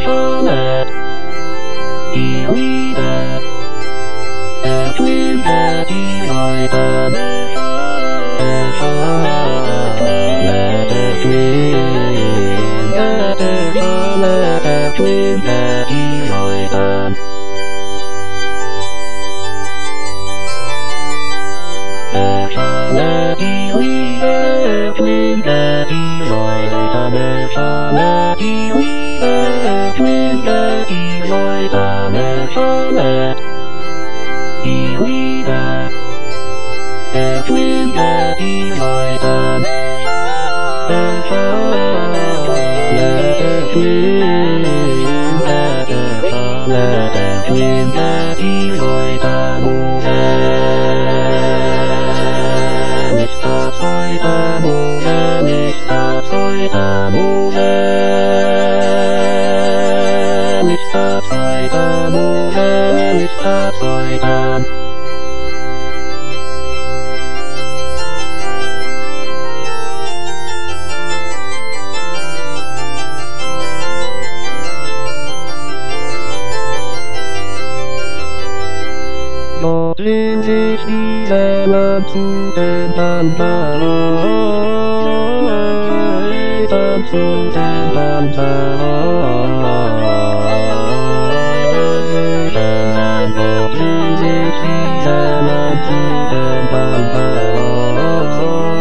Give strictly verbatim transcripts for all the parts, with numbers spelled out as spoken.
Shana, Iwida, a twin that divided, a Shana, a twin, a Shana, a twin that divided. A Shana, Iwida, a twin that divided, a Shana, Iwida, a twin that divided, a Shana, Iwida, a twin that divided, a Shana, a twin that a Shana, a twin that divided, Mista Soita Move, Mista Soita Move, Mista Soita Move, Mista Soita. Dort in sich diese Land zu den Pantanos, zu den Pantanos. Dort in sich diese Land zu den Pantanos,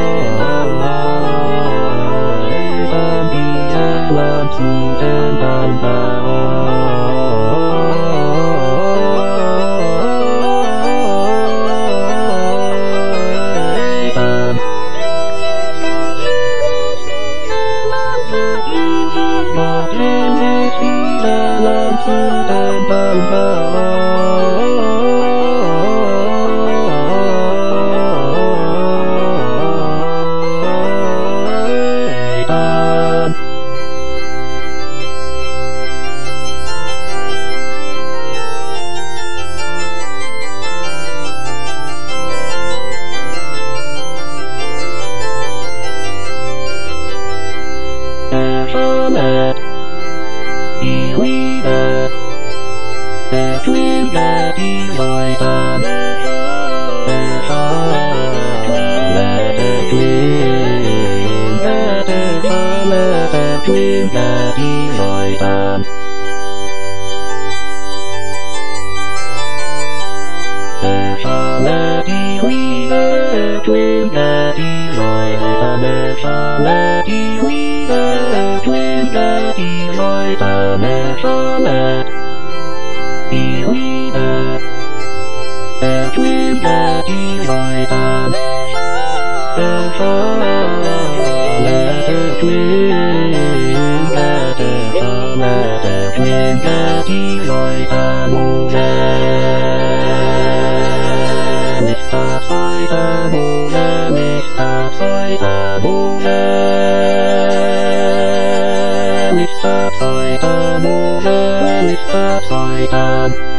diese Land zu den Pantanos. Shana, Iwida, a twin that divided, a Shana, a twin that a Shana, a twin that divided, a Shana, Iwida, a twin that divided, a Shana, Iwida, a twin that divided, a Shana, Iwida, a twin that divided, a Shana, a twin that a Shana, a twin that divided, move, Mista Soita Move, Mista Soita Move, Mista Soita Move, Mista Soita.